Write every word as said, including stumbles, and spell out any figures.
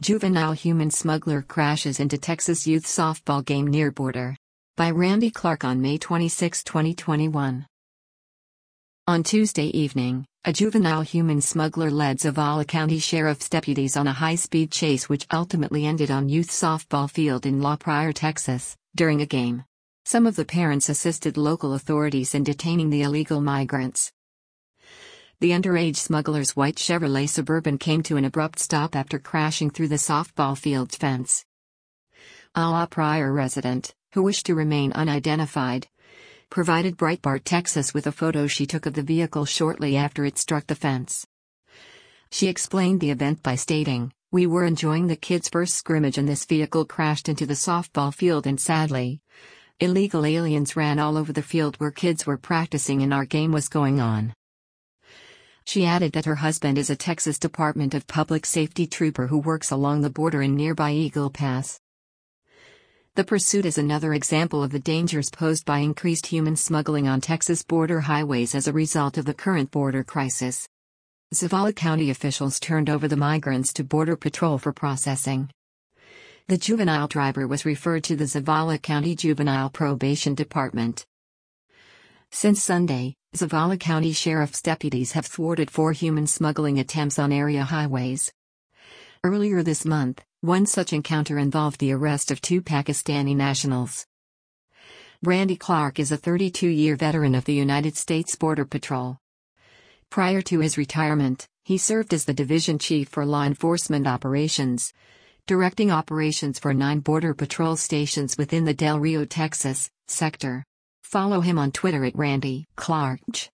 Juvenile human smuggler crashes into Texas youth softball game near border. By Randy Clark on May twenty-sixth, twenty twenty-one. On Tuesday evening, a juvenile human smuggler led Zavala County Sheriff's deputies on a high-speed chase which ultimately ended on youth softball field in La Pryor, Texas, during a game. Some of the parents assisted local authorities in detaining the illegal migrants. The underage smuggler's white Chevrolet Suburban came to an abrupt stop after crashing through the softball field's fence. A La Pryor resident, who wished to remain unidentified, provided Breitbart Texas with a photo she took of the vehicle shortly after it struck the fence. She explained the event by stating, "We were enjoying the kids' first scrimmage and this vehicle crashed into the softball field and sadly, illegal aliens ran all over the field where kids were practicing and our game was going on." She added that her husband is a Texas Department of Public Safety trooper who works along the border in nearby Eagle Pass. The pursuit is another example of the dangers posed by increased human smuggling on Texas border highways as a result of the current border crisis. Zavala County officials turned over the migrants to Border Patrol for processing. The juvenile driver was referred to the Zavala County Juvenile Probation Department. Since Sunday, Zavala County Sheriff's deputies have thwarted four human smuggling attempts on area highways. Earlier this month, one such encounter involved the arrest of two Pakistani nationals. Randy Clark is a thirty-two-year veteran of the United States Border Patrol. Prior to his retirement, he served as the division chief for law enforcement operations, directing operations for nine Border Patrol stations within the Del Rio, Texas, sector. Follow him on Twitter at Randy Clark.